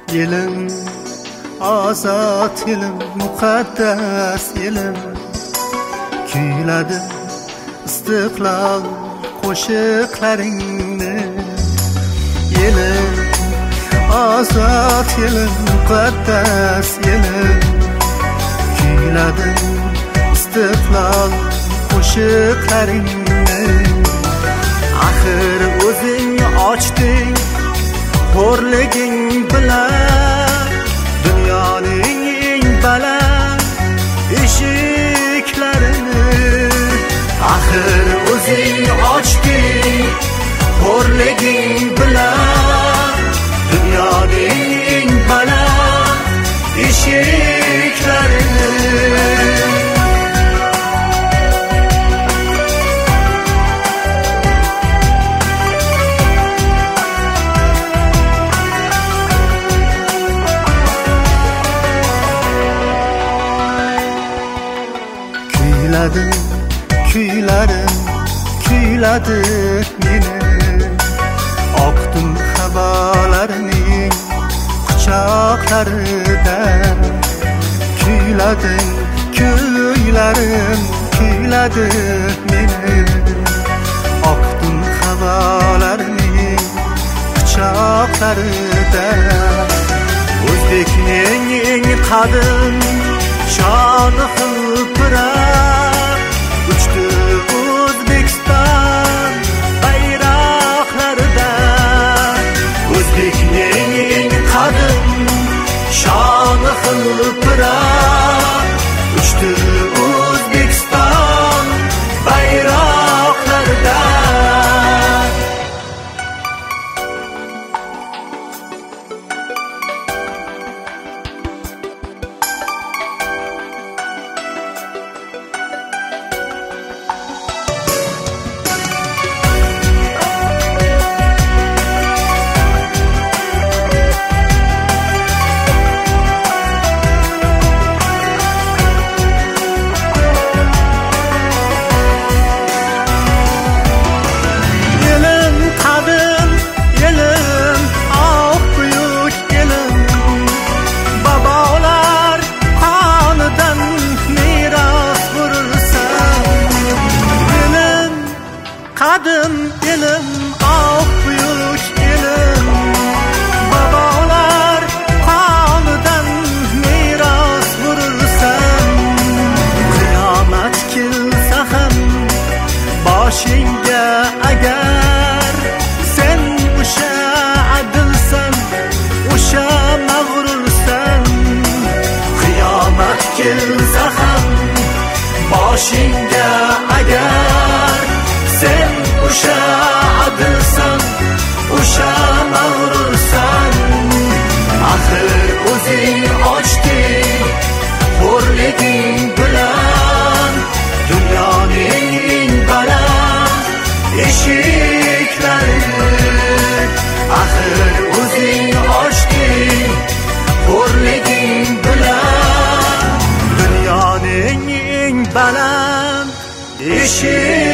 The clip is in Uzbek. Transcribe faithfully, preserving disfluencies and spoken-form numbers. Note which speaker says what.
Speaker 1: Yelim ozod, yelim muqaddas, yelim kuyladi istiqlol qo'shiqlaringni. Yelim ozod, yelim muqaddas, yelim kuyladi istiqlol qo'shiqlaringni. Axir o'zing ochding xo'rliging bilan dunyoning eng baland eshiklarini. Axir o'zing ochding xo'rliging bilan dunyoning eng baland eshiklarini. Kuyladi, kuylarim, kuyladi meni. Oqdim havolarining quchoqlarida. Kuyladi, kuylarim, kuyladi meni. Oqdim havolarining quchoqlarida. O'zbekning eng qadim shoni hilpirab uchdi O'zbekiston bayroqlarida. O'zbekning eng qadim shoni hilpirab uchdi O'zbekiston bayroqlarida. Qadim elim, oq buyuk elim, babolar qonidan meros bo'lsan. Qiyomat kelsa ham boshingga agar sen o'sha adilsan, o'sha mag'rursan. Qiyomat kelsa ham boshingga agar sen o'sha adilsan, o'sha mag'rursan. Axir o'zing ochding xo'rliging bilan dunyoning eng baland eshiklarini. Axir o'zing ochding xo'rliging bilan dunyoning eng baland eshiklarini.